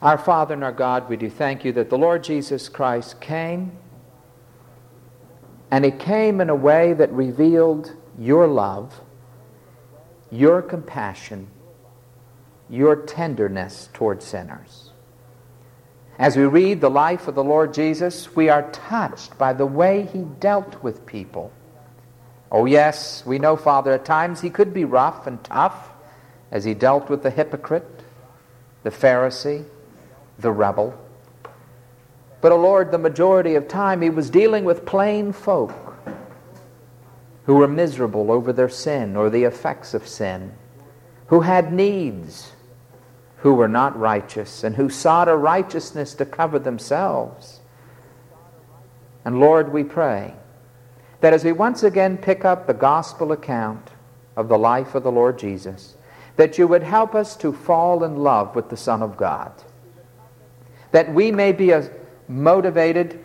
Our Father and our God, we do thank you that the Lord Jesus Christ came, and He came in a way that revealed your love, your compassion, your tenderness toward sinners. As we read the life of the Lord Jesus, we are touched by the way He dealt with people. Oh yes, we know, Father, at times He could be rough and tough as He dealt with the hypocrite, the Pharisee, the rebel. But, oh Lord, the majority of time He was dealing with plain folk who were miserable over their sin or the effects of sin, who had needs, who were not righteous, and who sought a righteousness to cover themselves. And Lord, we pray that as we once again pick up the gospel account of the life of the Lord Jesus, that you would help us to fall in love with the Son of God, that we may be motivated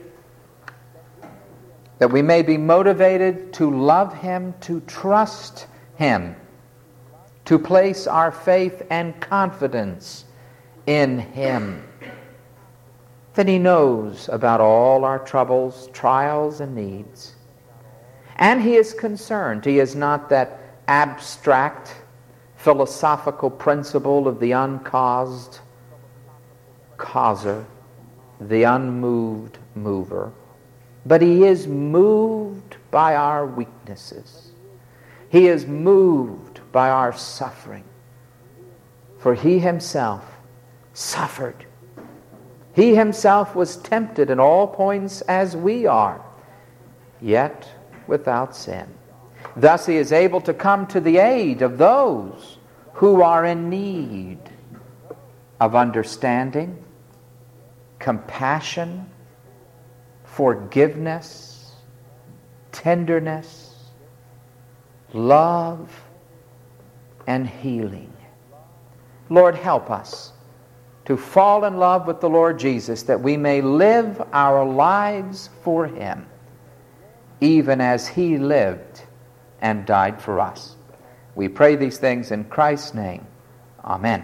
to love Him, to trust Him, to place our faith and confidence in Him. That He knows about all our troubles, trials, and needs. And He is concerned. He is not that abstract, philosophical principle of the uncaused causer, the unmoved mover. But He is moved by our weaknesses. He is moved by our suffering. For He Himself suffered. He Himself was tempted in all points as we are, yet without sin. Thus He is able to come to the aid of those who are in need of understanding, compassion, forgiveness, tenderness, love, and healing. Lord, help us to fall in love with the Lord Jesus, that we may live our lives for Him, even as He lived and died for us. We pray these things in Christ's name. Amen.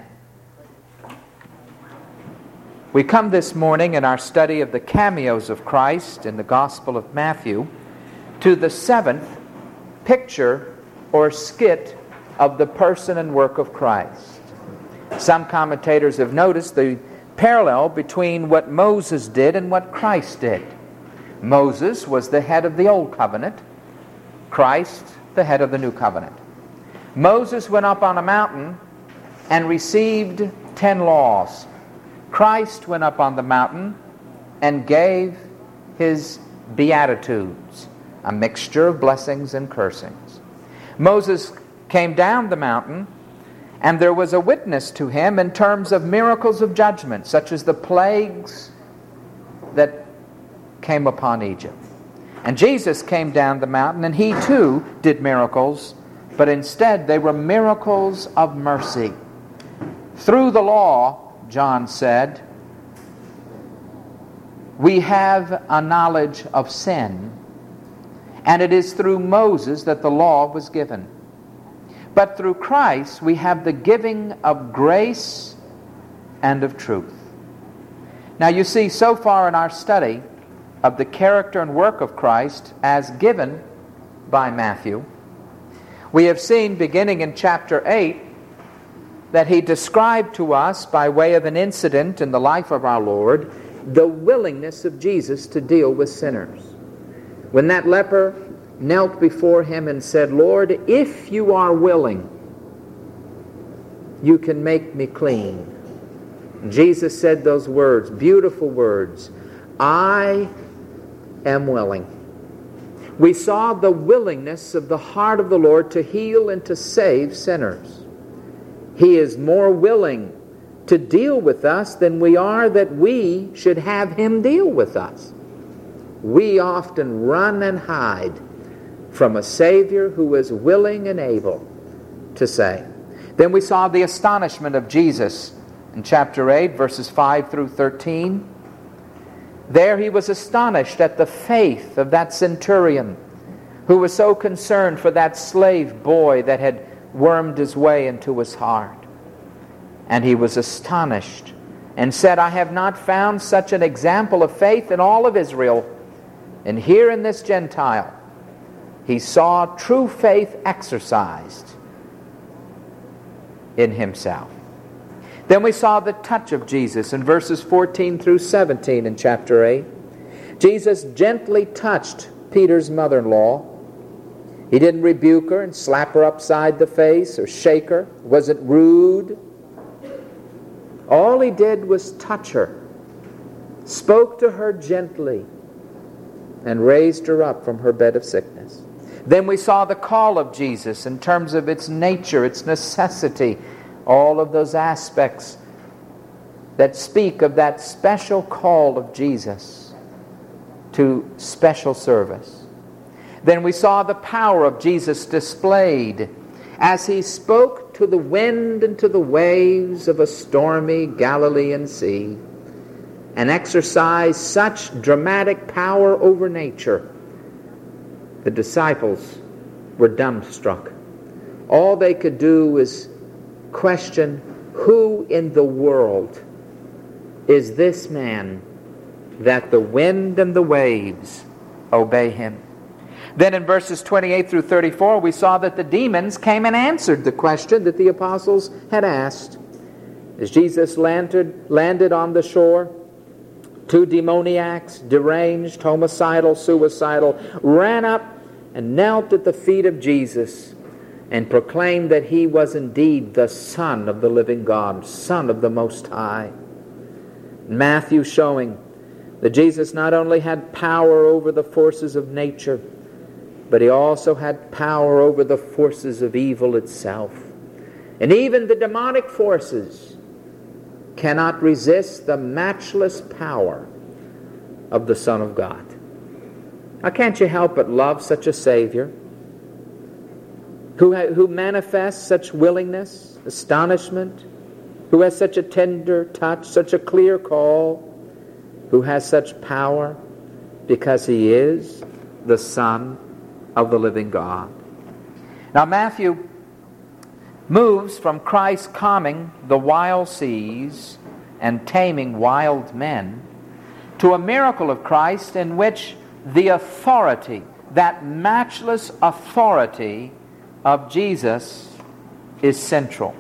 We come this morning in our study of the cameos of Christ in the Gospel of Matthew to the seventh picture or skit of the person and work of Christ. Some commentators have noticed the parallel between what Moses did and what Christ did. Moses was the head of the Old Covenant, Christ the head of the New Covenant. Moses went up on a mountain and received 10 laws. Christ went up on the mountain and gave His Beatitudes, a mixture of blessings and cursings. Moses came down the mountain, and there was a witness to him in terms of miracles of judgment, such as the plagues that came upon Egypt. And Jesus came down the mountain, and He too did miracles, but instead they were miracles of mercy. Through the law, John said, we have a knowledge of sin, and it is through Moses that the law was given. But through Christ we have the giving of grace and of truth. Now you see, so far in our study of the character and work of Christ as given by Matthew, we have seen, beginning in chapter 8, that He described to us, by way of an incident in the life of our Lord, the willingness of Jesus to deal with sinners. When that leper knelt before Him and said, Lord, if you are willing, you can make me clean. Jesus said those words, beautiful words, I am willing. We saw the willingness of the heart of the Lord to heal and to save sinners. He is more willing to deal with us than we are that we should have Him deal with us. We often run and hide from a Savior who is willing and able to save. Then we saw the astonishment of Jesus in chapter 8, verses 5 through 13. There He was astonished at the faith of that centurion who was so concerned for that slave boy that had wormed his way into his heart. And He was astonished and said, I have not found such an example of faith in all of Israel. And here in this Gentile, he saw true faith exercised in himself. Then we saw the touch of Jesus in verses 14 through 17 in chapter 8. Jesus gently touched Peter's mother-in-law. He didn't rebuke her and slap her upside the face or shake her. Wasn't rude. All he did was touch her, spoke to her gently, and raised her up from her bed of sickness. Then we saw the call of Jesus in terms of its nature, its necessity, all of those aspects that speak of that special call of Jesus to special service. Then we saw the power of Jesus displayed as he spoke to the wind and to the waves of a stormy Galilean sea, and exercised such dramatic power over nature. The disciples were dumbstruck. All they could do was question, who in the world is this man that the wind and the waves obey him? Then in verses 28 through 34, we saw that the demons came and answered the question that the apostles had asked. As Jesus landed on the shore, two demoniacs, deranged, homicidal, suicidal, ran up and knelt at the feet of Jesus and proclaimed that he was indeed the Son of the living God, Son of the Most High. Matthew showing that Jesus not only had power over the forces of nature, but he also had power over the forces of evil itself. And even the demonic forces cannot resist the matchless power of the Son of God. Now, can't you help but love such a Savior who manifests such willingness, astonishment, who has such a tender touch, such a clear call, who has such power because he is the Son of the living God. Now, Matthew moves from Christ calming the wild seas and taming wild men to a miracle of Christ in which the authority, that matchless authority of Jesus, is central.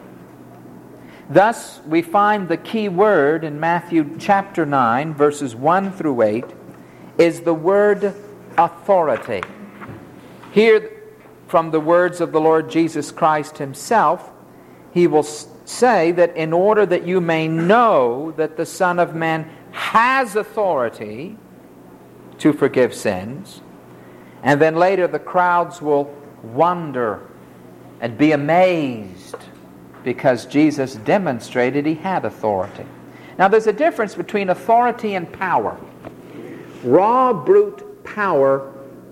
Thus, we find the key word in Matthew chapter 9, verses 1 through 8, is the word authority. Here, from the words of the Lord Jesus Christ himself, he will say that in order that you may know that the Son of Man has authority to forgive sins, and then later the crowds will wonder and be amazed because Jesus demonstrated he had authority. Now, there's a difference between authority and power. Raw, brute power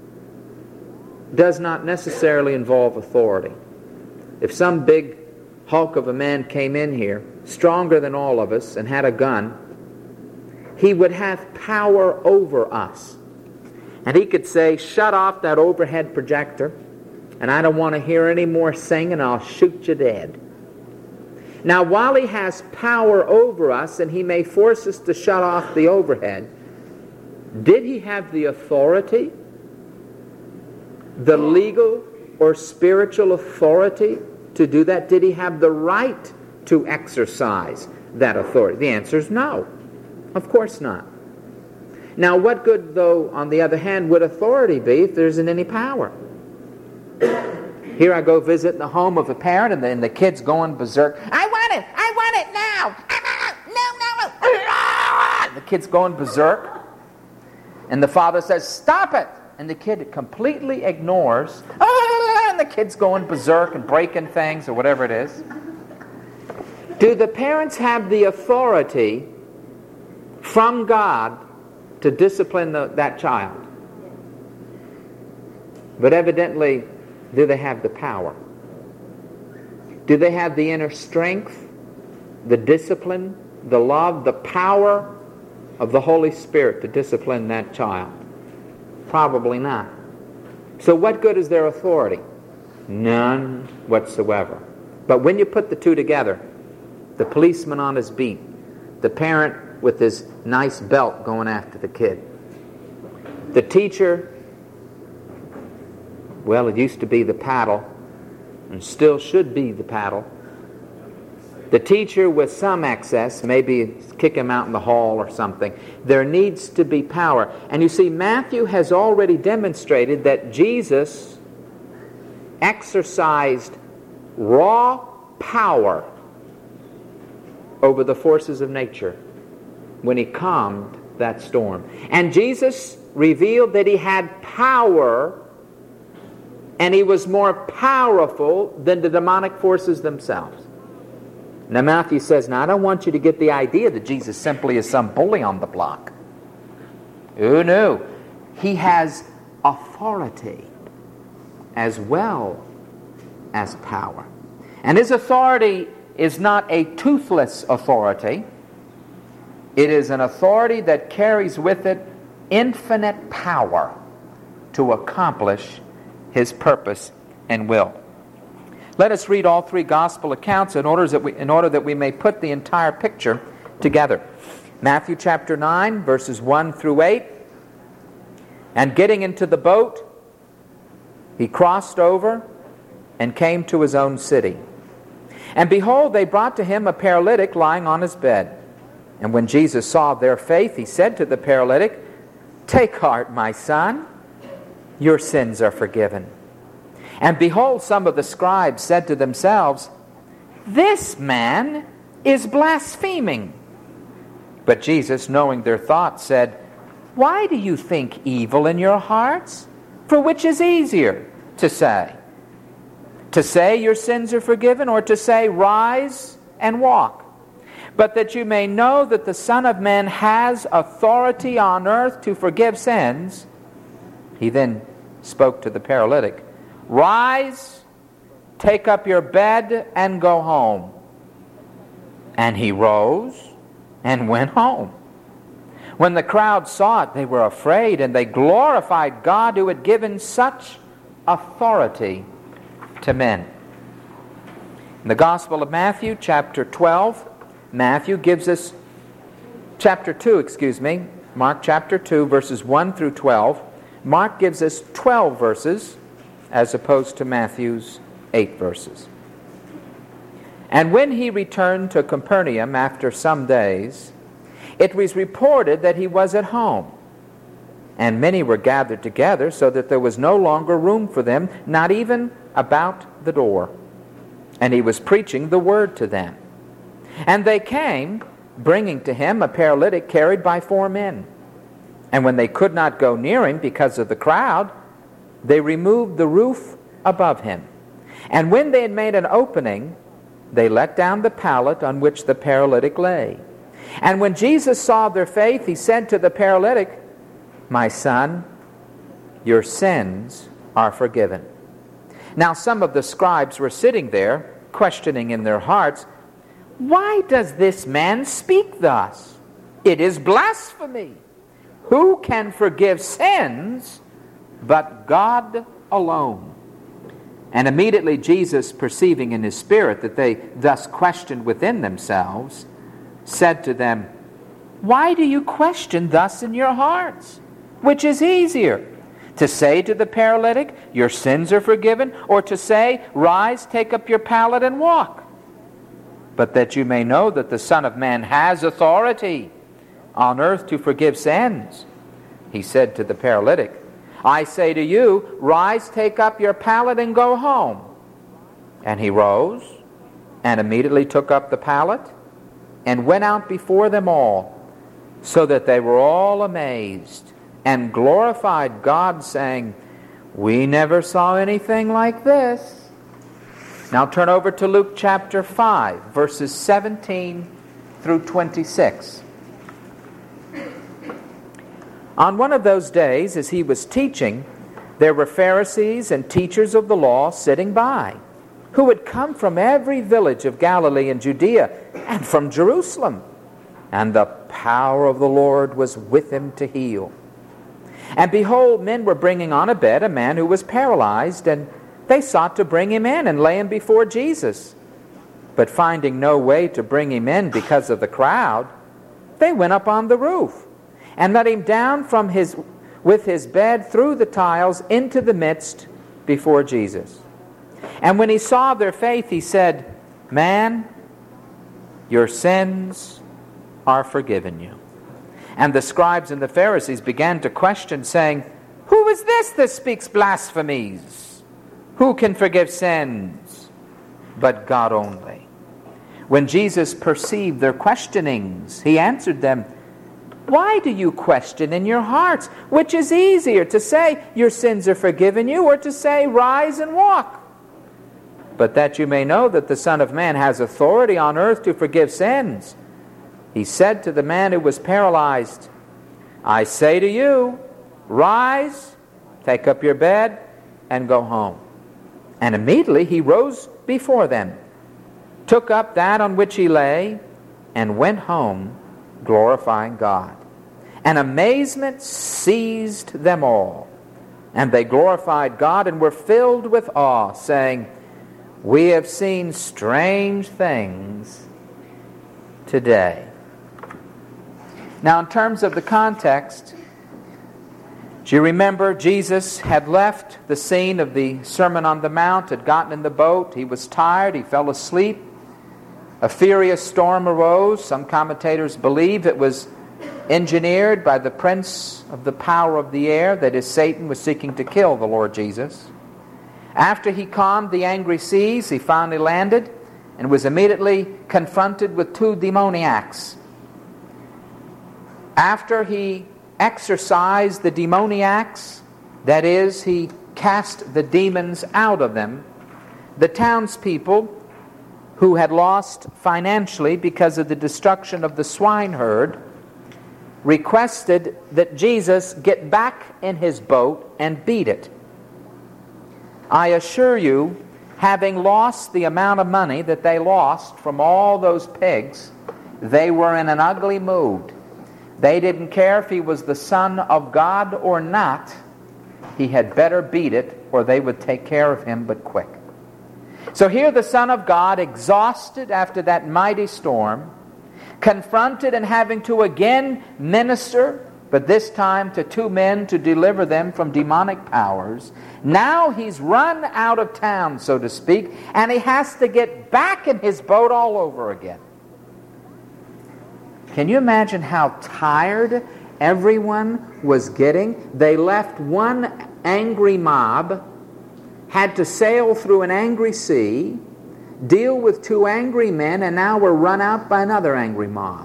does not necessarily involve authority. If some big hulk of a man came in here, stronger than all of us, and had a gun, he would have power over us. And he could say, shut off that overhead projector, and I don't want to hear any more singing, I'll shoot you dead. Now, while he has power over us, and he may force us to shut off the overhead, did he have the authority, the legal or spiritual authority to do that? Did he have the right to exercise that authority? The answer is no. Of course not. Now, what good, though, on the other hand, would authority be if there isn't any power? Here I go visit the home of a parent, and then the kid's going berserk. I want it now! No! The kid's going berserk. And the father says, stop it! And the kid completely ignores. And the kid's going berserk and breaking things or whatever it is. Do the parents have the authority from God to discipline that child? But evidently, do they have the power? Do they have the inner strength, the discipline, the love, the power of the Holy Spirit to discipline that child? Probably not. So what good is their authority? None whatsoever. But when you put the two together, the policeman on his beat, the parent with his nice belt going after the kid. The teacher, well, it used to be the paddle, and still should be the paddle. The teacher with some excess, maybe kick him out in the hall or something. There needs to be power. And you see, Matthew has already demonstrated that Jesus exercised raw power over the forces of nature when he calmed that storm. And Jesus revealed that he had power, and he was more powerful than the demonic forces themselves. Now Matthew says, now I don't want you to get the idea that Jesus simply is some bully on the block. Oh no. He has authority as well as power. And his authority is not a toothless authority. It is an authority that carries with it infinite power to accomplish his purpose and will. Let us read all three gospel accounts in order that we may put the entire picture together. Matthew chapter 9, verses 1 through 8. And getting into the boat, he crossed over and came to his own city. And behold, they brought to him a paralytic lying on his bed. And when Jesus saw their faith, he said to the paralytic, "Take heart, my son, your sins are forgiven." And behold, some of the scribes said to themselves, "This man is blaspheming." But Jesus, knowing their thoughts, said, "Why do you think evil in your hearts? For which is easier to say? To say your sins are forgiven, or to say, rise and walk? But that you may know that the Son of Man has authority on earth to forgive sins." He then spoke to the paralytic, "Rise, take up your bed, and go home." And he rose and went home. When the crowd saw it, they were afraid, and they glorified God who had given such authority to men. In the Gospel of Matthew, chapter 12, Matthew gives us, Mark chapter 2, verses 1 through 12. Mark gives us 12 verses, as opposed to Matthew's 8 verses. And when he returned to Capernaum after some days, it was reported that he was at home. And many were gathered together, so that there was no longer room for them, not even about the door. And he was preaching the word to them. And they came, bringing to him a paralytic carried by 4 men. And when they could not go near him because of the crowd, they removed the roof above him. And when they had made an opening, they let down the pallet on which the paralytic lay. And when Jesus saw their faith, he said to the paralytic, "My son, your sins are forgiven." Now some of the scribes were sitting there, questioning in their hearts, "Why does this man speak thus? It is blasphemy. Who can forgive sins but God alone?" And immediately Jesus, perceiving in his spirit that they thus questioned within themselves, said to them, "Why do you question thus in your hearts? Which is easier, to say to the paralytic, 'Your sins are forgiven,' or to say, 'Rise, take up your pallet and walk'? But that you may know that the Son of Man has authority on earth to forgive sins," he said to the paralytic, "I say to you, rise, take up your pallet, and go home." And he rose, and immediately took up the pallet, and went out before them all, so that they were all amazed, and glorified God, saying, "We never saw anything like this." Now turn over to Luke chapter 5, verses 17 through 26. On one of those days, as he was teaching, there were Pharisees and teachers of the law sitting by, who had come from every village of Galilee and Judea, and from Jerusalem. And the power of the Lord was with him to heal. And behold, men were bringing on a bed a man who was paralyzed, and they sought to bring him in and lay him before Jesus. But finding no way to bring him in because of the crowd, They went up on the roof and let him down with his bed through the tiles into the midst before Jesus. And when he saw their faith, he said, "Man, your sins are forgiven you." And the scribes and the Pharisees began to question, saying, "Who is this that speaks blasphemies? Who can forgive sins but God only?" When Jesus perceived their questionings, he answered them, "Why do you question in your hearts? Which is easier, to say, 'Your sins are forgiven you,' or to say, 'Rise and walk'? But that you may know that the Son of Man has authority on earth to forgive sins." He said to the man who was paralyzed, "I say to you, rise, take up your bed, and go home." And immediately he rose before them, took up that on which he lay, and went home, glorifying God. And amazement seized them all, and they glorified God and were filled with awe, saying, "We have seen strange things today." Now, in terms of the context, do you remember Jesus had left the scene of the Sermon on the Mount, had gotten in the boat, he was tired, he fell asleep. A furious storm arose. Some commentators believe it was engineered by the prince of the power of the air, that is, Satan was seeking to kill the Lord Jesus. After he calmed the angry seas, he finally landed and was immediately confronted with two demoniacs. After he exorcised the demoniacs, that is, he cast the demons out of them, the townspeople, who had lost financially because of the destruction of the swineherd, requested that Jesus get back in his boat and beat it. I assure you, having lost the amount of money that they lost from all those pigs, they were in an ugly mood. They didn't care if he was the Son of God or not. He had better beat it, or they would take care of him, but quick. So here the Son of God, exhausted after that mighty storm, confronted and having to again minister, but this time to two men to deliver them from demonic powers. Now he's run out of town, so to speak, and he has to get back in his boat all over again. Can you imagine how tired everyone was getting? They left one angry mob, had to sail through an angry sea, deal with two angry men, and now were run out by another angry mob.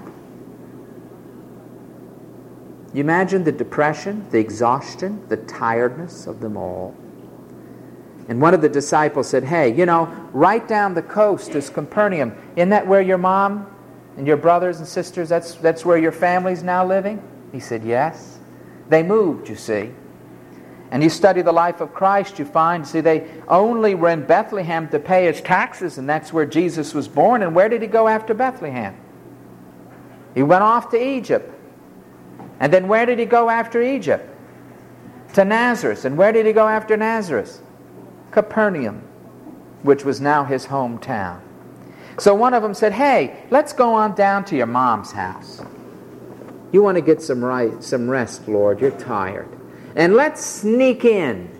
You imagine the depression, the exhaustion, the tiredness of them all. And one of the disciples said, "Hey, right down the coast is Capernaum. Isn't that where your mom and your brothers and sisters, that's where your family's now living?" He said, "Yes." They moved, you see. And you study the life of Christ, you find, they only were in Bethlehem to pay his taxes, and that's where Jesus was born. And where did he go after Bethlehem? He went off to Egypt. And then where did he go after Egypt? To Nazareth. And where did he go after Nazareth? Capernaum, which was now his hometown. So one of them said, "Hey, let's go on down to your mom's house. You want to get some rest, Lord. You're tired. And let's sneak in.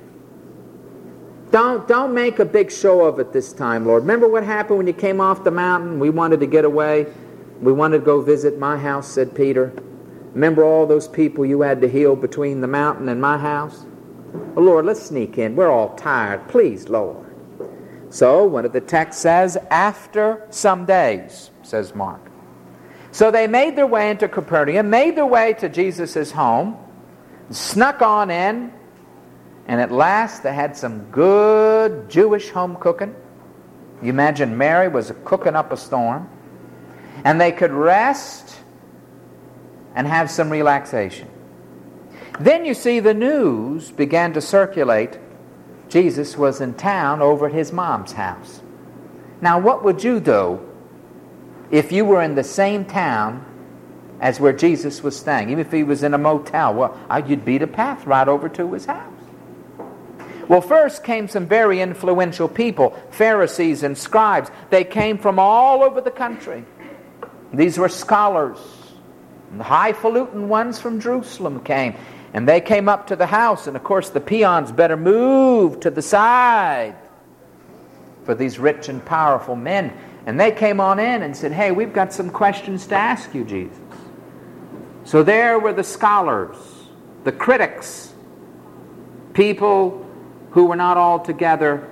Don't make a big show of it this time, Lord. Remember what happened when you came off the mountain? We wanted to get away. We wanted to go visit my house," said Peter. "Remember all those people you had to heal between the mountain and my house? Well, Lord, let's sneak in. We're all tired. Please, Lord." So, one of the texts says, "After some days," says Mark. So they made their way into Capernaum, made their way to Jesus' home, snuck on in, and at last they had some good Jewish home cooking. You imagine Mary was cooking up a storm. And they could rest and have some relaxation. Then you see the news began to circulate. Jesus was in town over at his mom's house. Now, what would you do if you were in the same town as where Jesus was staying? Even if he was in a motel, well, you'd beat a path right over to his house. Well, first came some very influential people, Pharisees and scribes. They came from all over the country. These were scholars. And the highfalutin ones from Jerusalem came. And they came up to the house. And of course the peons better move to the side for these rich and powerful men. And they came on in and said, hey, we've got some questions to ask you, Jesus. So there were the scholars, the critics, people who were not altogether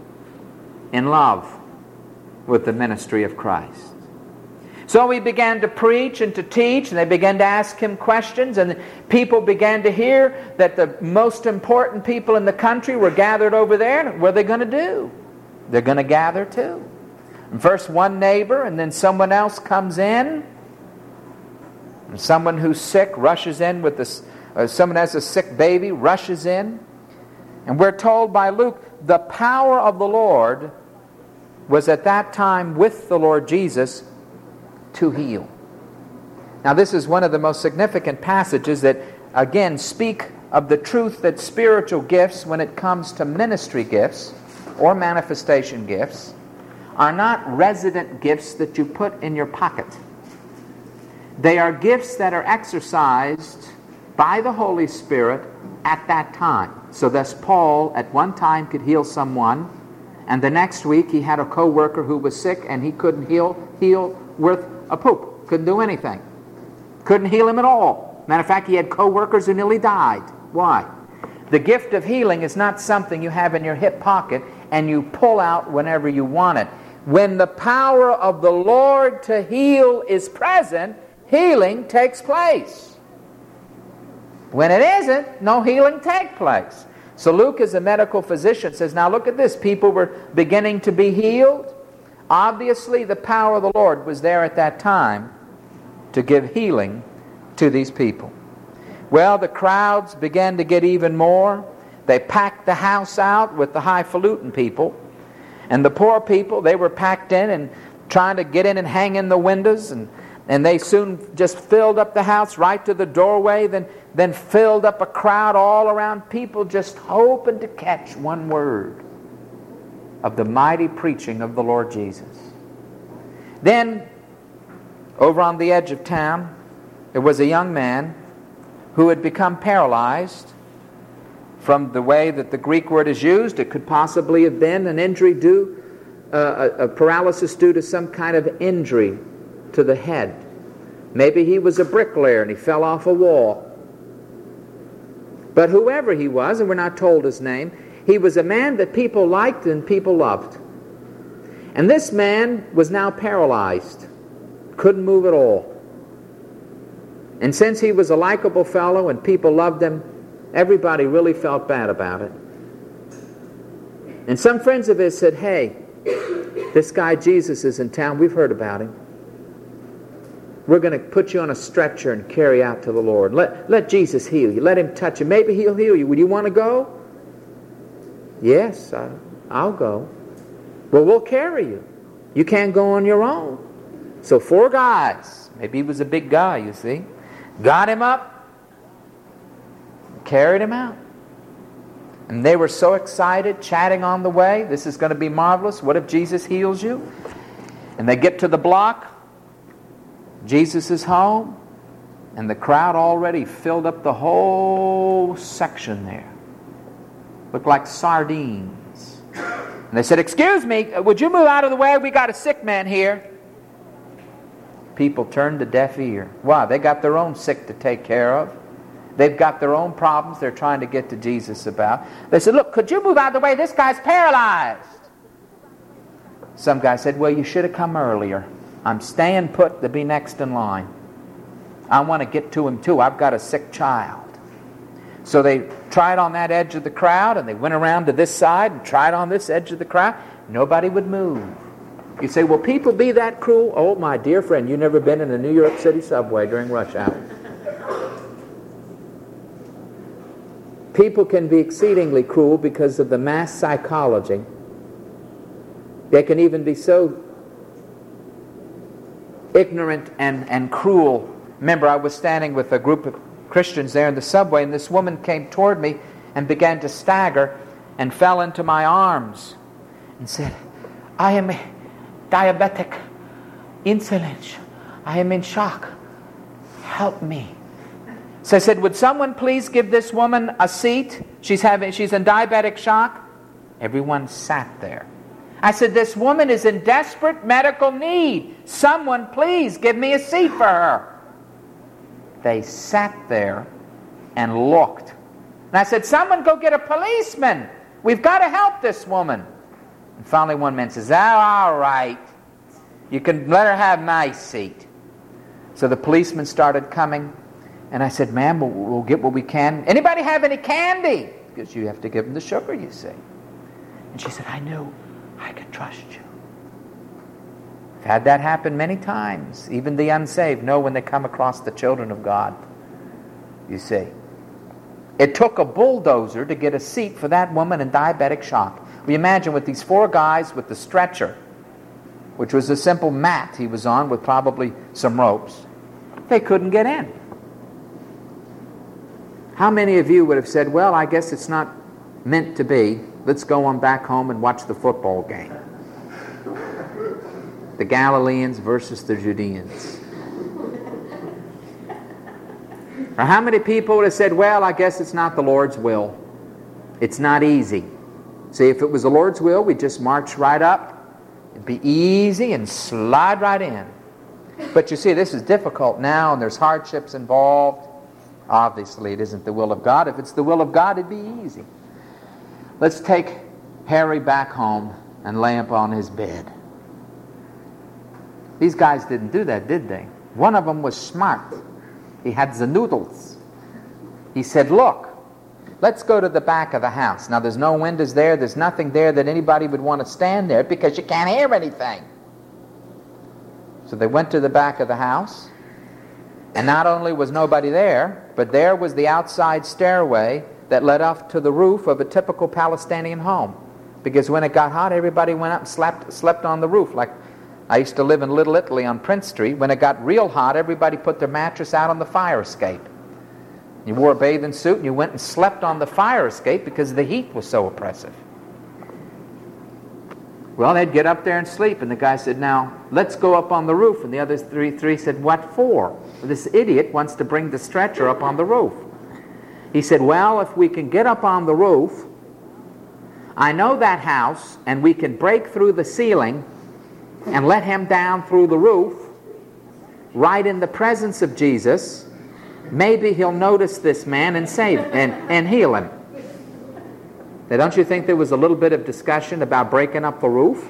in love with the ministry of Christ. So he began to preach and to teach, and they began to ask him questions, and people began to hear that the most important people in the country were gathered over there. And what are they going to do? They're going to gather too. And first one neighbor, and then someone else comes in. And someone who's sick rushes in with this. Someone has a sick baby, rushes in. And we're told by Luke, the power of the Lord was at that time with the Lord Jesus to heal. Now this is one of the most significant passages that, again, speak of the truth that spiritual gifts, when it comes to ministry gifts or manifestation gifts, are not resident gifts that you put in your pocket. They are gifts that are exercised by the Holy Spirit at that time. So thus Paul at one time could heal someone, and the next week he had a co-worker who was sick and he couldn't heal worth a poop. Couldn't do anything. Couldn't heal him at all. Matter of fact, he had co-workers who nearly died. Why? The gift of healing is not something you have in your hip pocket and you pull out whenever you want it. When the power of the Lord to heal is present, healing takes place. When it isn't, no healing takes place. So Luke, as a medical physician, says, now look at this. People were beginning to be healed. Obviously, the power of the Lord was there at that time to give healing to these people. Well, the crowds began to get even more. They packed the house out with the highfalutin people. And the poor people, they were packed in and trying to get in and hang in the windows. And they soon just filled up the house right to the doorway, then filled up a crowd all around, people just hoping to catch one word of the mighty preaching of the Lord Jesus. Then, over on the edge of town, there was a young man who had become paralyzed. From the way that the Greek word is used, it could possibly have been an injury a paralysis due to some kind of injury to the head. Maybe he was a bricklayer and he fell off a wall. But whoever he was, and we're not told his name, he was a man that people liked and people loved. And this man was now paralyzed, couldn't move at all. And since he was a likable fellow and people loved him, everybody really felt bad about it. And some friends of his said, hey, this guy Jesus is in town. We've heard about him. We're going to put you on a stretcher and carry out to the Lord. Let Jesus heal you. Let him touch you. Maybe he'll heal you. Would you want to go? Yes, I'll go. Well, we'll carry you. You can't go on your own. So 4 guys, maybe he was a big guy, you see, got him up, carried him out. And they were so excited, chatting on the way. This is going to be marvelous. What if Jesus heals you? And they get to the block. Jesus is home. And the crowd already filled up the whole section there. Looked like sardines. And they said, excuse me, would you move out of the way? We got a sick man here. People turned a deaf ear. Why? They got their own sick to take care of. They've got their own problems they're trying to get to Jesus about. They said, look, could you move out of the way? This guy's paralyzed. Some guy said, well, you should have come earlier. I'm staying put to be next in line. I want to get to him too. I've got a sick child. So they tried on that edge of the crowd, and they went around to this side and tried on this edge of the crowd. Nobody would move. You say, will people be that cruel? Oh, my dear friend, you've never been in a New York City subway during rush hour. People can be exceedingly cruel because of the mass psychology. They can even be so ignorant and cruel. Remember, I was standing with a group of Christians there in the subway, and this woman came toward me and began to stagger and fell into my arms and said, I am diabetic, insulin. I am in shock. help me. So I said, would someone please give this woman a seat? She's in diabetic shock. Everyone sat there. I said, this woman is in desperate medical need. Someone please give me a seat for her. They sat there and looked. And I said, someone go get a policeman. We've got to help this woman. And finally one man says, all right. You can let her have my seat. So the policeman started coming. And I said, ma'am, we'll get what we can. Anybody have any candy? Because you have to give them the sugar, you see. And she said, I knew I could trust you. I've had that happen many times. Even the unsaved know when they come across the children of God. You see. It took a bulldozer to get a seat for that woman in diabetic shock. We imagine with these 4 guys with the stretcher, which was a simple mat he was on with probably some ropes, they couldn't get in. How many of you would have said, well, I guess it's not meant to be. Let's go on back home and watch the football game. The Galileans versus the Judeans. Or how many people would have said, well, I guess it's not the Lord's will. It's not easy. See, if it was the Lord's will, we'd just march right up. It'd be easy and slide right in. But you see, this is difficult now, and there's hardships involved. Obviously, it isn't the will of God. If it's the will of God, it'd be easy. Let's take Harry back home and lay him on his bed. These guys didn't do that, did they? One of them was smart. He had the noodles. He said, look, let's go to the back of the house. Now, there's no windows there. There's nothing there that anybody would want to stand there because you can't hear anything. So they went to the back of the house. And not only was nobody there, but there was the outside stairway that led up to the roof of a typical Palestinian home. Because when it got hot, everybody went up and slept on the roof. Like I used to live in Little Italy on Prince Street. When it got real hot, everybody put their mattress out on the fire escape. You wore a bathing suit and you went and slept on the fire escape because the heat was so oppressive. Well, they'd get up there and sleep, and the guy said, now, let's go up on the roof. And the other three said, what for? This idiot wants to bring the stretcher up on the roof. He said, well, if we can get up on the roof, I know that house, and we can break through the ceiling and let him down through the roof, right in the presence of Jesus. Maybe he'll notice this man and save and heal him. Now, don't you think there was a little bit of discussion about breaking up the roof?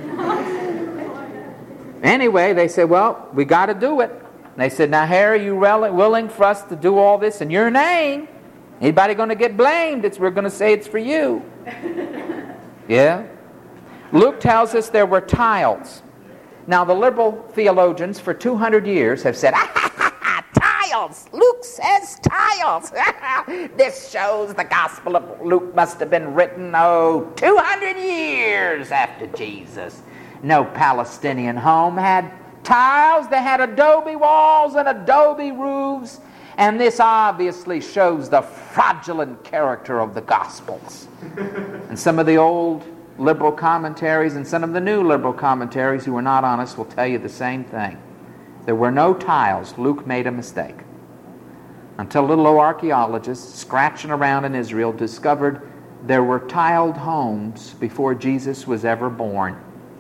Anyway, they said, well, we got to do it. And they said, now, Harry, you willing for us to do all this in your name? Anybody going to get blamed? We're going to say it's for you. Yeah? Luke tells us there were tiles. Now, the liberal theologians for 200 years have said, tiles! Luke says tiles! This shows the Gospel of Luke must have been written, 200 years after Jesus. No Palestinian home had tiles. They had adobe walls and adobe roofs. And this obviously shows the fraudulent character of the Gospels. And some of the old liberal commentaries and some of the new liberal commentaries who are not honest will tell you the same thing. There were no tiles. Luke made a mistake. Until little old archaeologists scratching around in Israel discovered there were tiled homes before Jesus was ever born.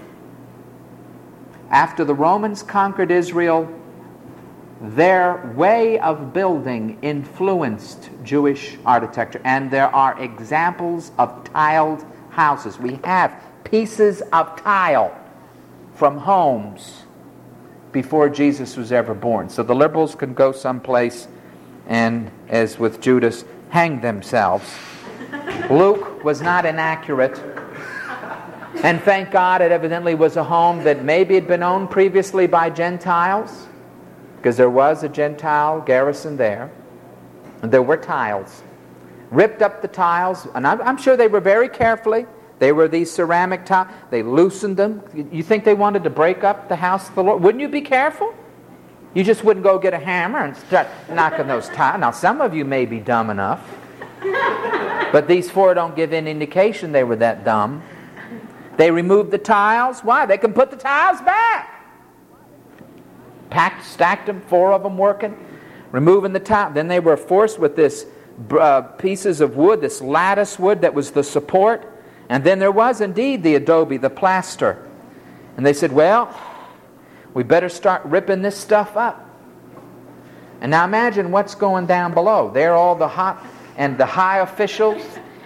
After the Romans conquered Israel, their way of building influenced Jewish architecture, and there are examples of tiled houses. We have pieces of tile from homes before Jesus was ever born. So the liberals can go someplace and, as with Judas, hang themselves. Luke was not inaccurate. And thank God it evidently was a home that maybe had been owned previously by Gentiles, because there was a Gentile garrison there. And there were tiles. Ripped up the tiles, and I'm sure they were very carefully. They were these ceramic tiles. They loosened them. You think they wanted to break up the house of the Lord? Wouldn't you be careful? You just wouldn't go get a hammer and start knocking those tiles. Now, some of you may be dumb enough, but these 4 don't give any indication they were that dumb. They removed the tiles. Why? They can put the tiles back. Stacked them, 4 of them working. removing the top. Then they were forced with this pieces of wood, this lattice wood that was the support. And then there was indeed the adobe, the plaster. And they said, well, we better start ripping this stuff up. And now imagine what's going down below. There all the hot and the high officials.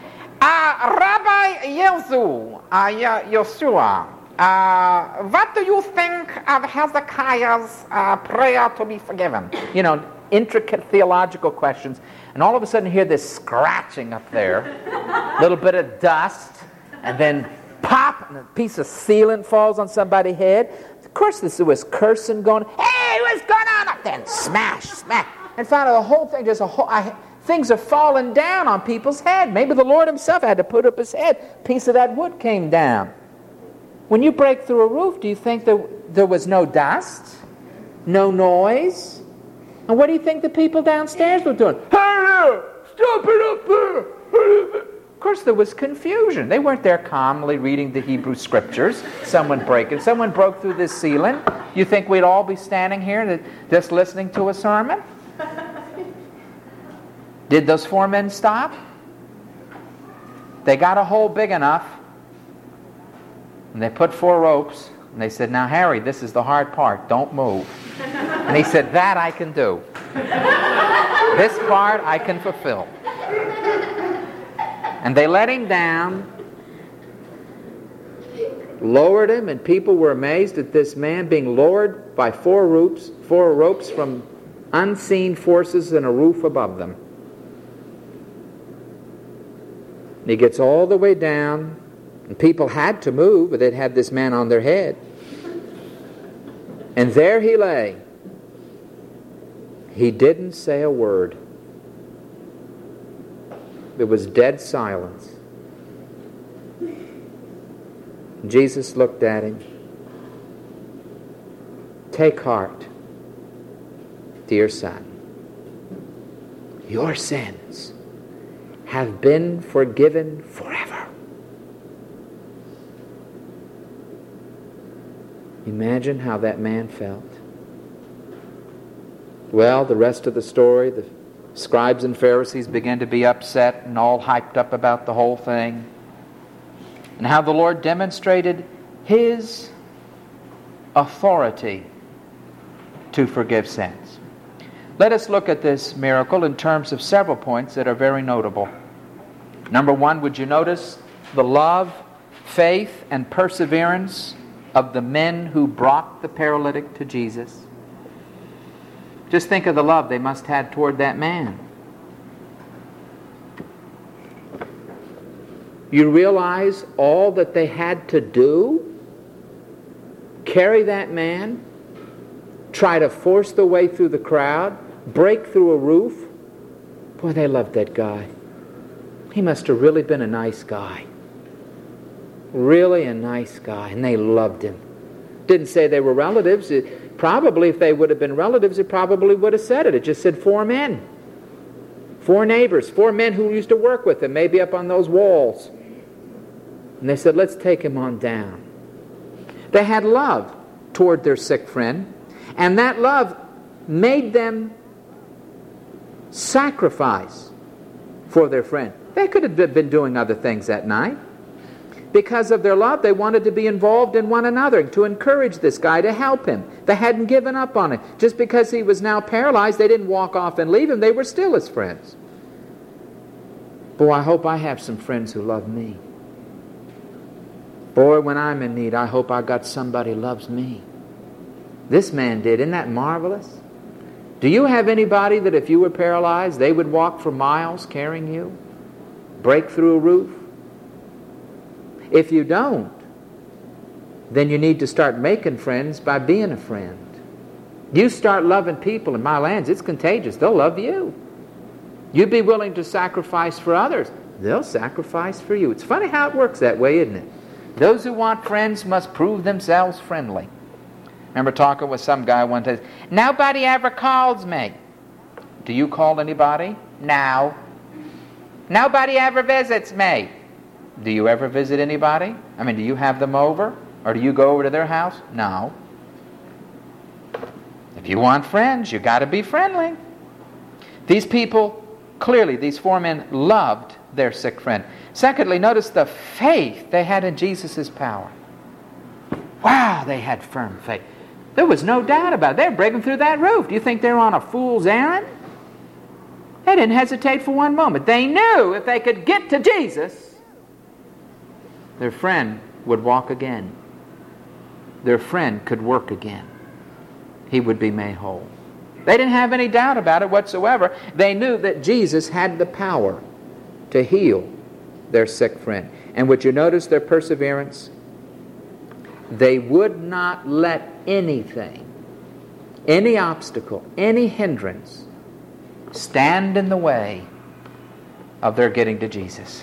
Rabbi Yeshua, what do you think of Hezekiah's prayer to be forgiven? You know, intricate theological questions. And all of a sudden you hear this scratching up there, a little bit of dust, and then pop, and a piece of sealant falls on somebody's head. Of course this was cursing going, hey, what's going on up there? And smash, smash. And found the whole thing, things are falling down on people's head. Maybe the Lord himself had to put up his head. A piece of that wood came down. When you break through a roof, do you think there was no dust? No noise? And what do you think the people downstairs were doing? Hey, stop it up there! Of course, there was confusion. They weren't there calmly reading the Hebrew Scriptures. Someone broke through this ceiling. You think we'd all be standing here just listening to a sermon? Did those 4 men stop? They got a hole big enough, and they put 4 ropes, and they said, now, Harry, this is the hard part. Don't move. And he said, that I can do. This part I can fulfill. And they let him down, lowered him, and people were amazed at this man being lowered by 4 ropes from unseen forces in a roof above them. And he gets all the way down, and people had to move, but they'd had this man on their head. And there he lay. He didn't say a word. There was dead silence. Jesus looked at him. Take heart, dear son. Your sins have been forgiven forever. Imagine how that man felt. Well, the rest of the story, the scribes and Pharisees began to be upset and all hyped up about the whole thing. And how the Lord demonstrated his authority to forgive sins. Let us look at this miracle in terms of several points that are very notable. Number 1, would you notice the love, faith, and perseverance of the men who brought the paralytic to Jesus? Just think of the love they must have had toward that man. You realize all that they had to do? Carry that man, try to force their way through the crowd, break through a roof. Boy, they loved that guy. He must have really been a nice guy. Really a nice guy, and they loved him. Didn't say they were relatives. Probably if they would have been relatives, it probably would have said it. It just said 4 men. 4 neighbors, 4 men who used to work with him, maybe up on those walls. And they said, let's take him on down. They had love toward their sick friend, and that love made them sacrifice for their friend. They could have been doing other things that night. Because of their love, they wanted to be involved in one another, to encourage this guy, to help him. They hadn't given up on it. Just because he was now paralyzed, they didn't walk off and leave him. They were still his friends. Boy, I hope I have some friends who love me. Boy, when I'm in need, I hope I got somebody who loves me. This man did. Isn't that marvelous? Do you have anybody that if you were paralyzed, they would walk for miles carrying you? Break through a roof? If you don't, then you need to start making friends by being a friend. You start loving people in my lands, it's contagious. They'll love you. You be willing to sacrifice for others, they'll sacrifice for you. It's funny how it works that way, isn't it? Those who want friends must prove themselves friendly. Remember talking with some guy one time. Nobody ever calls me. Do you call anybody? No. Nobody ever visits me. Do you ever visit anybody? I mean, do you have them over? Or do you go over to their house? No. If you want friends, you got to be friendly. These people, clearly, these 4 men loved their sick friend. Secondly, notice the faith they had in Jesus' power. Wow, they had firm faith. There was no doubt about it. They were breaking through that roof. Do you think they were on a fool's errand? They didn't hesitate for one moment. They knew if they could get to Jesus, their friend would walk again. Their friend could work again. He would be made whole. They didn't have any doubt about it whatsoever. They knew that Jesus had the power to heal their sick friend. And would you notice their perseverance? They would not let anything, any obstacle, any hindrance stand in the way of their getting to Jesus.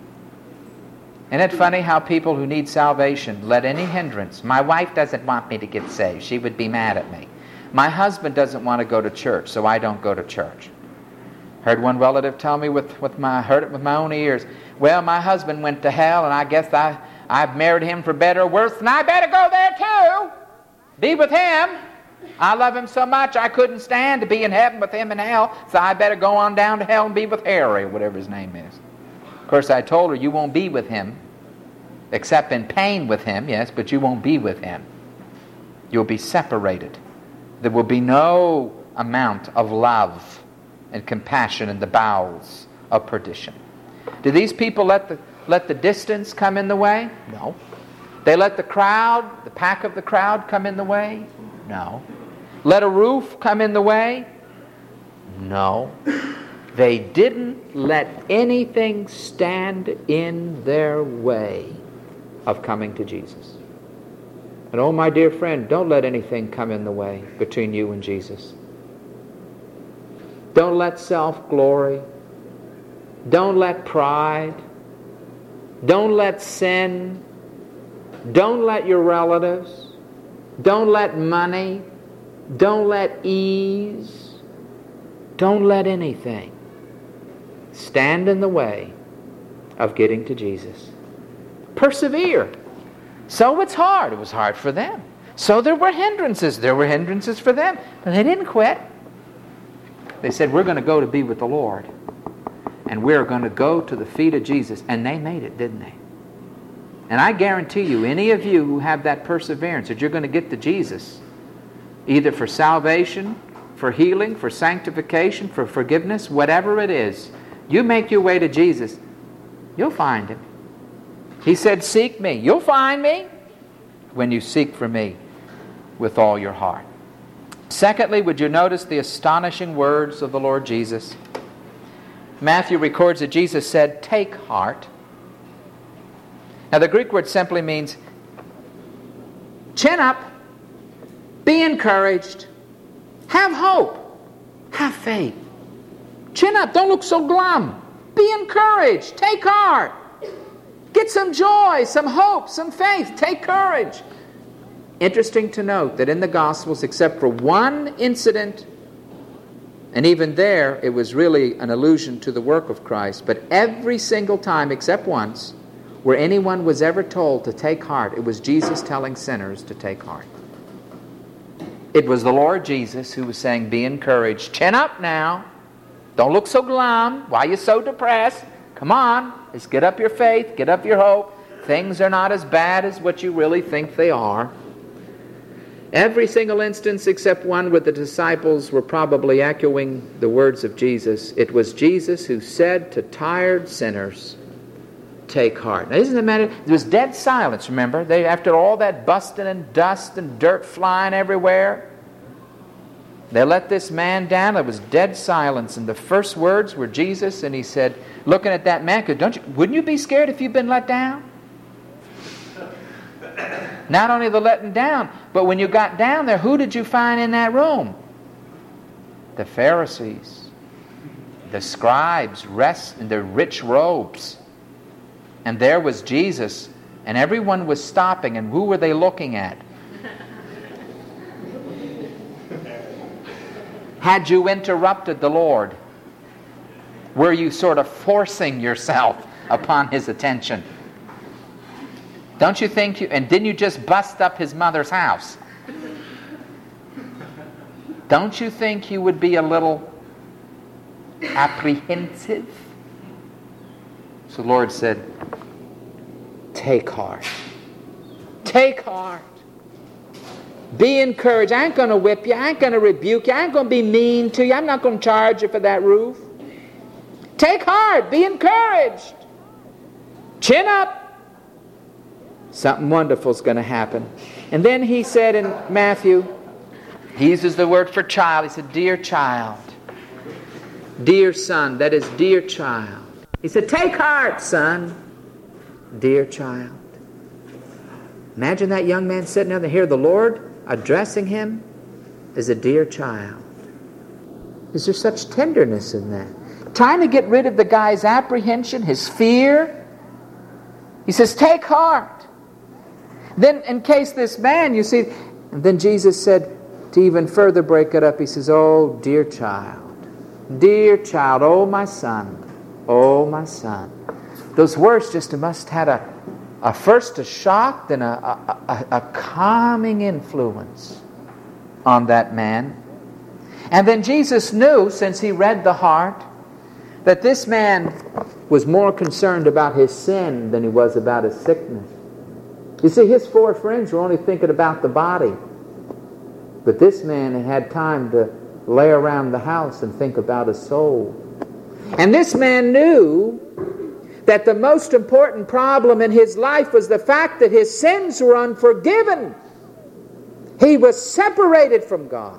Isn't it funny how people who need salvation let any hindrance? My wife doesn't want me to get saved. She would be mad at me. My husband doesn't want to go to church, so I don't go to church. Heard one relative tell me heard it with my own ears. Well, my husband went to hell, and I guess I've married him for better or worse, and I better go there too. Be with him. I love him so much I couldn't stand to be in heaven with him in hell, so I better go on down to hell and be with Harry, or whatever his name is. Of course, I told her, you won't be with him, except in pain with him, yes, but you won't be with him. You'll be separated. There will be no amount of love and compassion in the bowels of perdition. Do these people let the distance come in the way? No. They let the pack of the crowd come in the way? No. Let a roof come in the way? No. They didn't let anything stand in their way of coming to Jesus. And oh, my dear friend, don't let anything come in the way between you and Jesus. Don't let self-glory. Don't let pride. Don't let sin. Don't let your relatives. Don't let money. Don't let ease. Don't let anything stand in the way of getting to Jesus. Persevere. So it's hard. It was hard for them. So there were hindrances. There were hindrances for them. But they didn't quit. They said, we're going to go to be with the Lord. And we're going to go to the feet of Jesus. And they made it, didn't they? And I guarantee you, any of you who have that perseverance, that you're going to get to Jesus, either for salvation, for healing, for sanctification, for forgiveness, whatever it is, you make your way to Jesus, you'll find Him. He said, seek me. You'll find me when you seek for me with all your heart. Secondly, would you notice the astonishing words of the Lord Jesus? Matthew records that Jesus said, take heart. Now the Greek word simply means chin up, be encouraged, have hope, have faith. Chin up, don't look so glum. Be encouraged, take heart. Get some joy, some hope, some faith. Take courage. Interesting to note that in the Gospels, except for one incident, and even there it was really an allusion to the work of Christ, but every single time except once where anyone was ever told to take heart, it was Jesus telling sinners to take heart. It was the Lord Jesus who was saying, be encouraged. Chin up now. Don't look so glum. Why are you so depressed? Come on. Let's get up your faith. Get up your hope. Things are not as bad as what you really think they are. Every single instance except one where the disciples were probably echoing the words of Jesus. It was Jesus who said to tired sinners, take heart. Now, isn't it matter? There was dead silence, remember? After all that busting and dust and dirt flying everywhere, they let this man down. There was dead silence. And the first words were Jesus, and He said, looking at that man, wouldn't you be scared if you'd been let down? Not only the letting down, but when you got down there, who did you find in that room? The Pharisees, the scribes, dressed in their rich robes. And there was Jesus, and everyone was stopping, and who were they looking at? Had you interrupted the Lord? Were you sort of forcing yourself upon His attention? Don't you think and didn't you just bust up His mother's house? Don't you think you would be a little apprehensive. So the Lord said, take heart. Take heart. Be encouraged. I ain't going to whip you. I ain't going to rebuke you. I ain't going to be mean to you. I'm not going to charge you for that roof. Take heart. Be encouraged. Chin up. Something wonderful is going to happen. And then he said in Matthew, he uses the word for child. He said, dear child. Dear son. That is, dear child. He said, take heart, son. Dear child. Imagine that young man sitting there and hear the Lord addressing him as a dear child. Is there such tenderness in that? Trying to get rid of the guy's apprehension, his fear. He says, take heart. Then in case this man, you see, and then Jesus said, to even further break it up, he says, oh, dear child, oh, my son, oh, my son. Those words just must have had first a shock, then a calming influence on that man. And then Jesus knew, since he read the heart, that this man was more concerned about his sin than he was about his sickness. You see, his four friends were only thinking about the body. But this man had had time to lay around the house and think about his soul. And this man knew that the most important problem in his life was the fact that his sins were unforgiven. He was separated from God.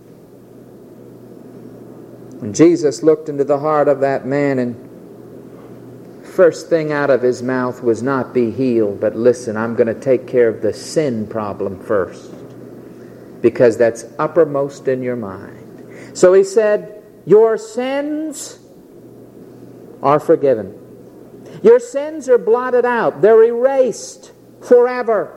And Jesus looked into the heart of that man, and first thing out of his mouth was not be healed, but listen, I'm going to take care of the sin problem first, because that's uppermost in your mind. So he said, your sins are forgiven. Your sins are blotted out. They're erased forever.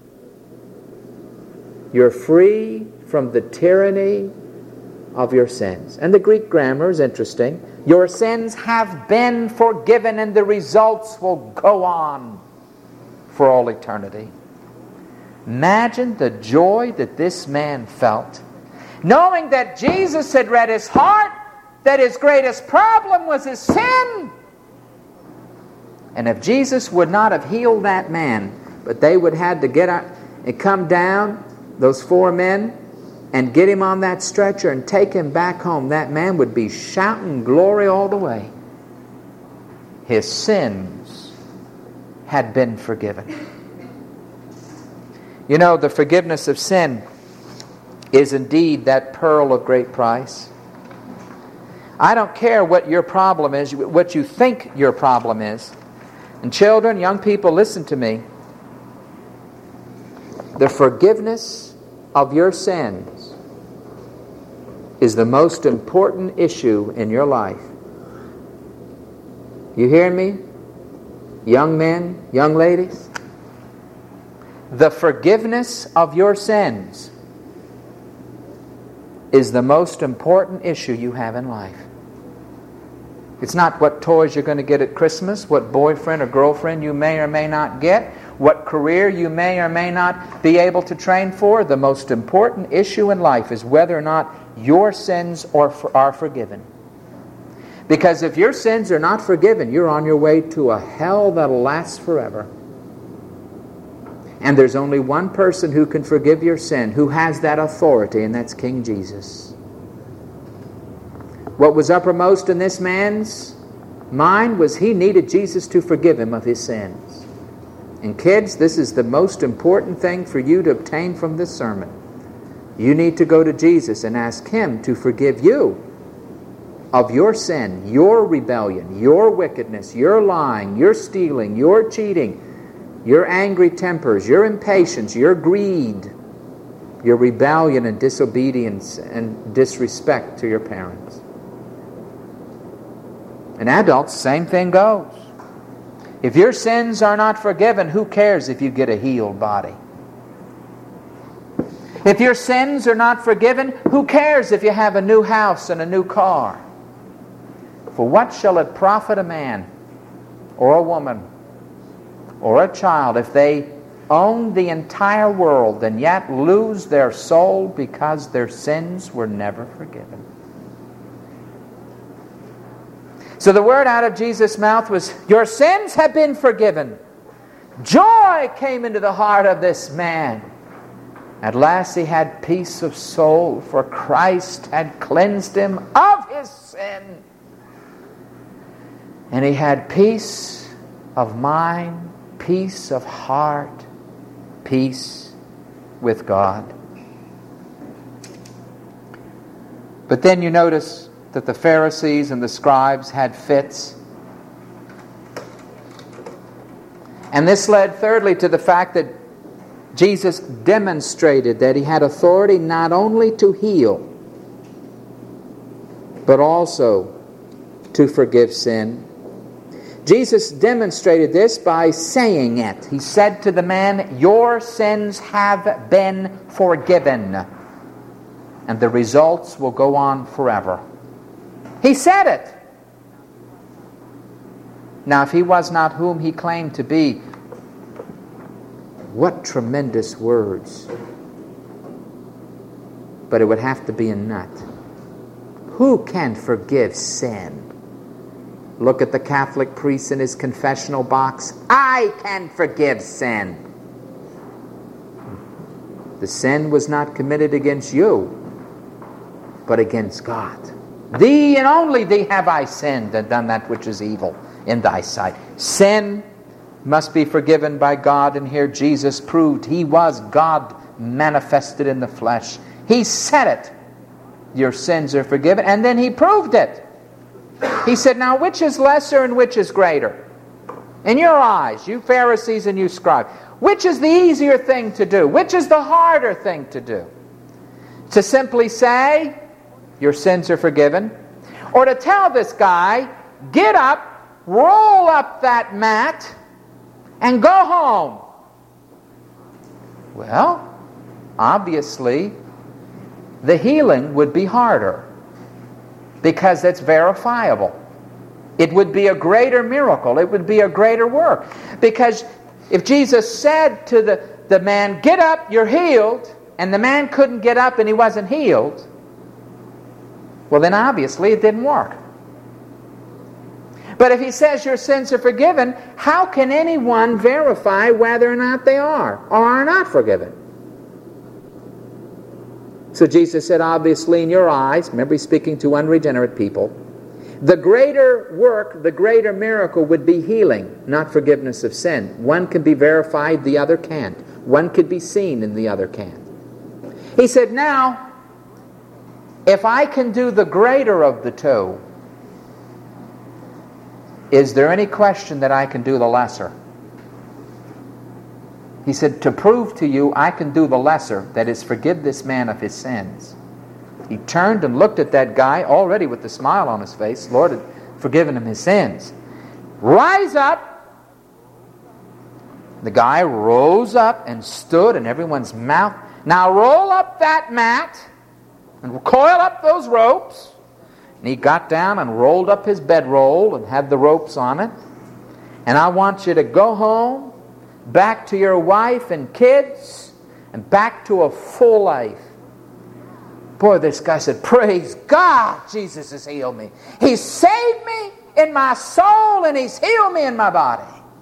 You're free from the tyranny of your sins. And the Greek grammar is interesting. Your sins have been forgiven, and the results will go on for all eternity. Imagine the joy that this man felt, knowing that Jesus had read his heart, that his greatest problem was his sin. And if Jesus would not have healed that man, but they would have had to get out and come down, those four men, and get him on that stretcher and take him back home, that man would be shouting glory all the way. His sins had been forgiven. You know, the forgiveness of sin is indeed that pearl of great price. I don't care what your problem is, what you think your problem is. And children, young people, listen to me. The forgiveness of your sins is the most important issue in your life. You hearing me? Young men, young ladies? The forgiveness of your sins is the most important issue you have in life. It's not what toys you're going to get at Christmas, what boyfriend or girlfriend you may or may not get, what career you may or may not be able to train for. The most important issue in life is whether or not your sins are forgiven. Because if your sins are not forgiven, you're on your way to a hell that'll last forever. And there's only one person who can forgive your sin, who has that authority, and that's King Jesus. What was uppermost in this man's mind was he needed Jesus to forgive him of his sins. And kids, this is the most important thing for you to obtain from this sermon. You need to go to Jesus and ask Him to forgive you of your sin, your rebellion, your wickedness, your lying, your stealing, your cheating, your angry tempers, your impatience, your greed, your rebellion and disobedience and disrespect to your parents. And adults, same thing goes. If your sins are not forgiven, who cares if you get a healed body? If your sins are not forgiven, who cares if you have a new house and a new car? For what shall it profit a man or a woman or a child if they own the entire world and yet lose their soul because their sins were never forgiven? So the word out of Jesus' mouth was, "Your sins have been forgiven." Joy came into the heart of this man. At last he had peace of soul, for Christ had cleansed him of his sin. And he had peace of mind, peace of heart, peace with God. But then you notice that the Pharisees and the scribes had fits. And this led thirdly to the fact that Jesus demonstrated that he had authority not only to heal, but also to forgive sin. Jesus demonstrated this by saying it. He said to the man, "Your sins have been forgiven." And the results will go on forever. He said it. Now, if he was not whom he claimed to be, what tremendous words. But it would have to be a nut. Who can forgive sin? Look at the Catholic priest in his confessional box. I can forgive sin. The sin was not committed against you, but against God. Thee and only thee have I sinned and done that which is evil in thy sight. Sin must be forgiven by God, and here Jesus proved he was God manifested in the flesh. He said it. Your sins are forgiven. And then he proved it. He said, now which is lesser and which is greater? In your eyes, you Pharisees and you scribes, which is the easier thing to do? Which is the harder thing to do? To simply say, your sins are forgiven? Or to tell this guy, get up, roll up that mat, and go home? Well, obviously, the healing would be harder because it's verifiable. It would be a greater miracle. It would be a greater work. Because if Jesus said to the man, get up, you're healed, and the man couldn't get up and he wasn't healed, well then obviously it didn't work. But if he says your sins are forgiven, how can anyone verify whether or not they are or are not forgiven? So Jesus said, obviously in your eyes, remember he's speaking to unregenerate people, the greater work, the greater miracle would be healing, not forgiveness of sin. One can be verified, the other can't. One could be seen and the other can't. He said, now, if I can do the greater of the two, is there any question that I can do the lesser? He said, to prove to you I can do the lesser, that is, forgive this man of his sins. He turned and looked at that guy, already with the smile on his face. Lord had forgiven him his sins. Rise up. The guy rose up and stood in everyone's mouth. Now roll up that mat and coil up those ropes. And he got down and rolled up his bedroll and had the ropes on it. And I want you to go home, back to your wife and kids, and back to a full life. Boy, this guy said, praise God, Jesus has healed me. He's saved me in my soul and he's healed me in my body.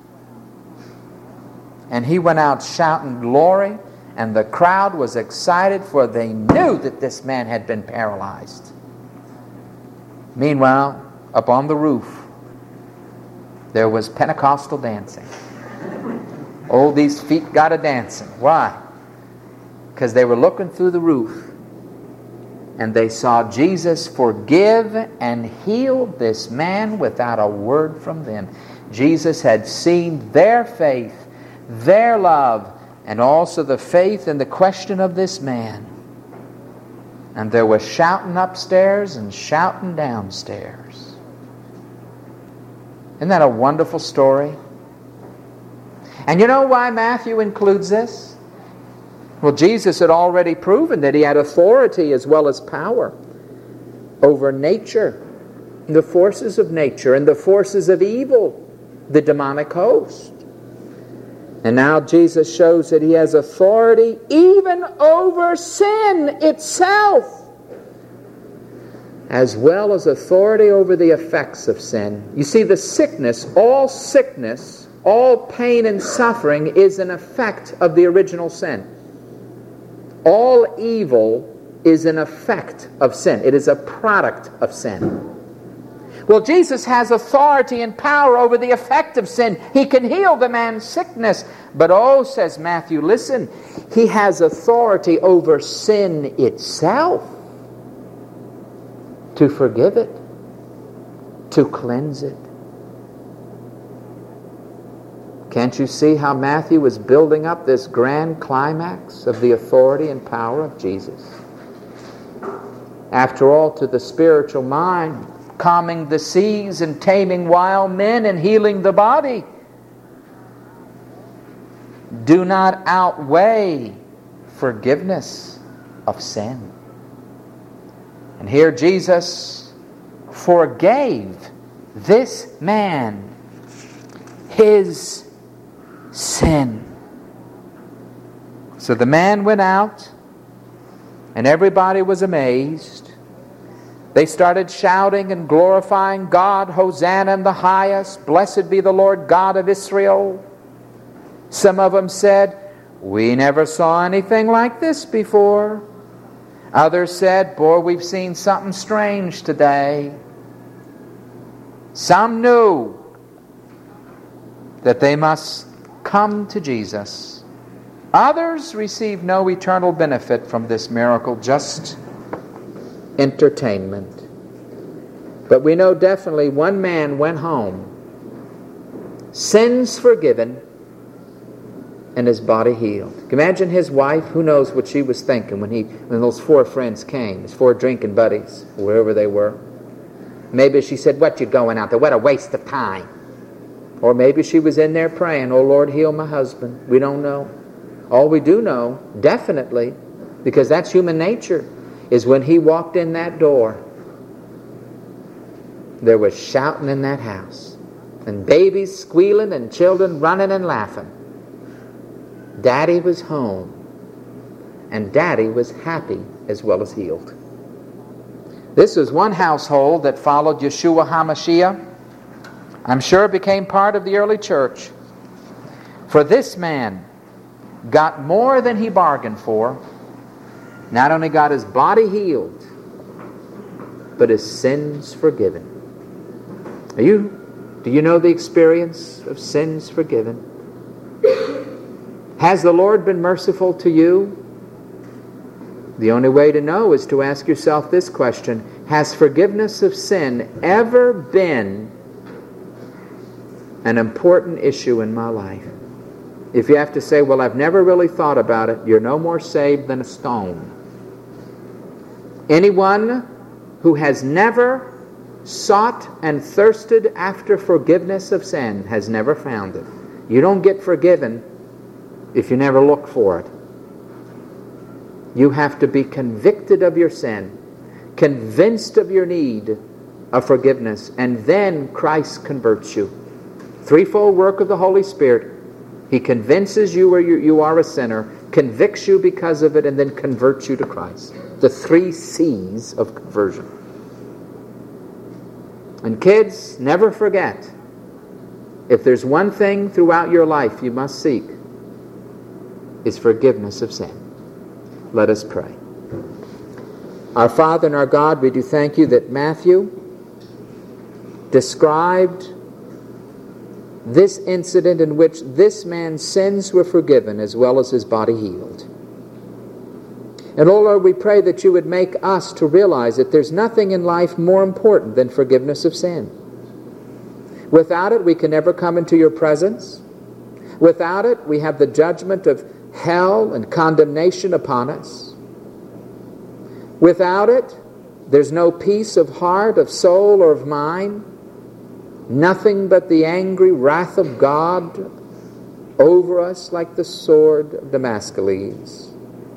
And he went out shouting glory, and the crowd was excited, for they knew that this man had been paralyzed. Meanwhile, up on the roof, there was Pentecostal dancing. Oh, these feet got a dancing. Why? Because they were looking through the roof and they saw Jesus forgive and heal this man without a word from them. Jesus had seen their faith, their love, and also the faith and the question of this man. And there was shouting upstairs and shouting downstairs. Isn't that a wonderful story? And you know why Matthew includes this? Well, Jesus had already proven that he had authority as well as power over nature, the forces of nature, and the forces of evil, the demonic host. And now Jesus shows that he has authority even over sin itself. as well as authority over the effects of sin. You see, the sickness, all pain and suffering is an effect of the original sin. All evil is an effect of sin. It is a product of sin. Well, Jesus has authority and power over the effect of sin. He can heal the man's sickness. But says Matthew, listen, He has authority over sin itself, to forgive it, to cleanse it. Can't you see how Matthew is building up this grand climax of the authority and power of Jesus? After all, to the spiritual mind, calming the seas and taming wild men and healing the body do not outweigh forgiveness of sin. And here Jesus forgave this man his sin. So the man went out, and everybody was amazed. They started shouting and glorifying God, Hosanna in the highest, blessed be the Lord God of Israel. Some of them said, we never saw anything like this before. Others said, boy, we've seen something strange today. Some knew that they must come to Jesus. Others received no eternal benefit from this miracle, just entertainment. But we know definitely one man went home, sins forgiven, and his body healed. Imagine his wife. Who knows what she was thinking when those four friends came, his four drinking buddies, wherever they were. Maybe she said, what you going out there? What a waste of time. Or maybe she was in there praying, oh Lord, heal my husband. We don't know. All we do know, definitely, because that's human nature, is when he walked in that door, there was shouting in that house, and babies squealing and children running and laughing. Daddy was home, and Daddy was happy as well as healed. This was one household that followed Yeshua HaMashiach. I'm sure it became part of the early church. For this man got more than he bargained for. Not only got his body healed, but his sins forgiven. Do you know the experience of sins forgiven? Has the Lord been merciful to you? The only way to know is to ask yourself this question: has forgiveness of sin ever been an important issue in my life? If you have to say, well, I've never really thought about it, you're no more saved than a stone. Anyone who has never sought and thirsted after forgiveness of sin has never found it. You don't get forgiven if you never look for it. You have to be convicted of your sin, convinced of your need of forgiveness, and then Christ converts you. Threefold work of the Holy Spirit. He convinces you you are a sinner, convicts you because of it, and then converts you to Christ. The 3 C's of conversion. And kids, never forget, if there's one thing throughout your life you must seek, is forgiveness of sin. Let us pray. Our Father and our God, we do thank you that Matthew described this incident in which this man's sins were forgiven as well as his body healed. And oh Lord, we pray that you would make us to realize that there's nothing in life more important than forgiveness of sin. Without it, we can never come into your presence. Without it, we have the judgment of hell and condemnation upon us. Without it, there's no peace of heart, of soul, or of mind. Nothing but the angry wrath of God over us like the sword of Damascus.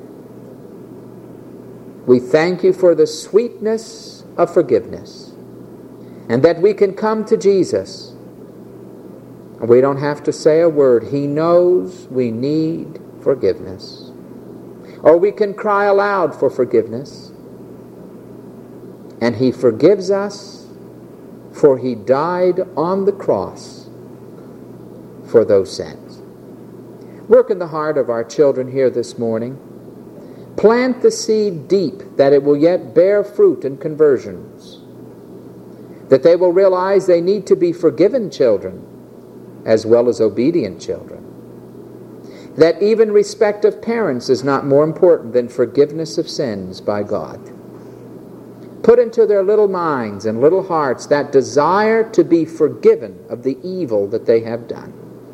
We thank you for the sweetness of forgiveness, and that we can come to Jesus. We don't have to say a word. He knows we need forgiveness. Or we can cry aloud for forgiveness. and He forgives us, for He died on the cross for those sins. Work in the heart of our children here this morning. Plant the seed deep that it will yet bear fruit in conversions, that they will realize they need to be forgiven children as well as obedient children, that even respect of parents is not more important than forgiveness of sins by God. Put into their little minds and little hearts that desire to be forgiven of the evil that they have done.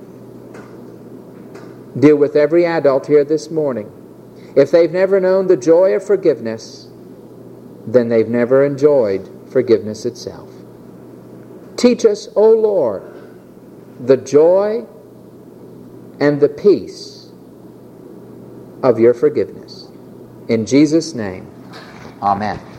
Deal with every adult here this morning. If they've never known the joy of forgiveness, then they've never enjoyed forgiveness itself. Teach us, O Lord, the joy and the peace of your forgiveness. In Jesus' name, amen.